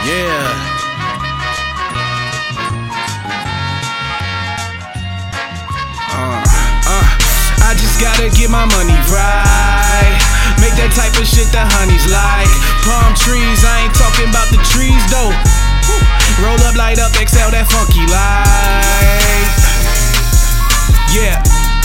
Yeah. I just gotta get my money right. Make that type of shit that honeys like. Palm trees, I ain't talking about the trees though. Roll up, light up, exhale that funky light. Yeah,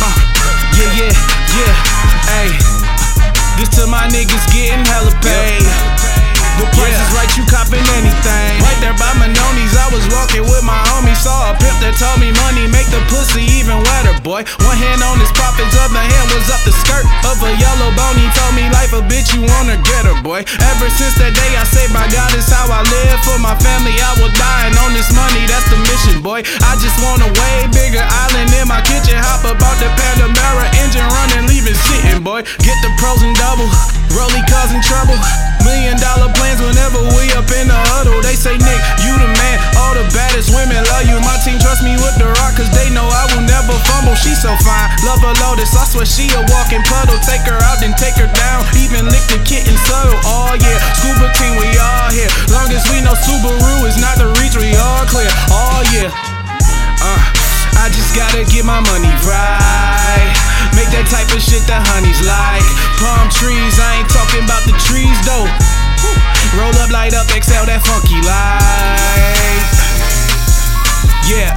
yeah. Ayy, this to my niggas getting hella paid. The price is right, you copping anything. Right there by Manone's, I was walking with my homie. Saw a pimp that told me money make the pussy even wetter, boy. One hand on his profits, other hand was up the skirt of a yellow bone. He told me life a bitch, you wanna get her, boy. Ever since that day I say, by God, it's how I live. For my family, I will die, and on this money, that's the mission, boy. I just want a way bigger island in my kitchen. Hop about the Panamera, engine running, leave it sitting, boy. Get the pros and double, Rollie causing trouble. $1 million plans whenever we up in the huddle. They say, Nick, you the man, all the baddest women love you. My team trust me with the rock, cause they know I will never fumble. She so fine, love her Lotus, I swear she a walking puddle. Take her out, then take her down, even lick the kitten subtle. Oh yeah, scuba team, we all here. Long as we know Subaru is not the reach, we all clear. Oh yeah, I just gotta get my money right. Make that type of shit that honeys like. Palm trees, I ain't talking about the trees though. Roll up, light up, exhale that funky light. Yeah,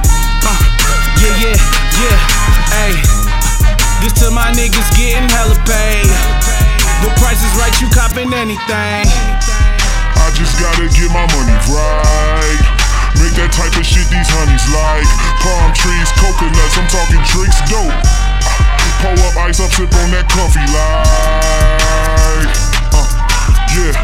yeah. Ayy, this to my niggas getting hella paid. The price is right, you copping anything. I just gotta get my money right. Make that type of shit these honeys like. Palm trees, coconuts, I'm talking drinks, dope. Pull up, ice up, sip on that coffee like. Yeah.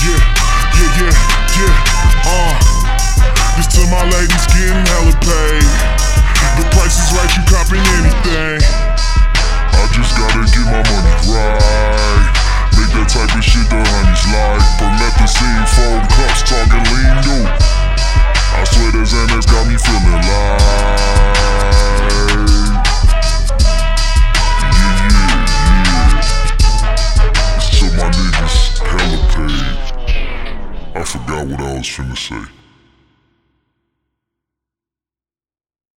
This to my ladies getting hella paid. The price is right, you copping anything. I just gotta get my money right. Make that type of shit the honeys like. Promethazine, fold cups, talking lean dope. I swear that Xanax got me feeling like. Yeah. This to my niggas hella paid. I forgot what I was finna say.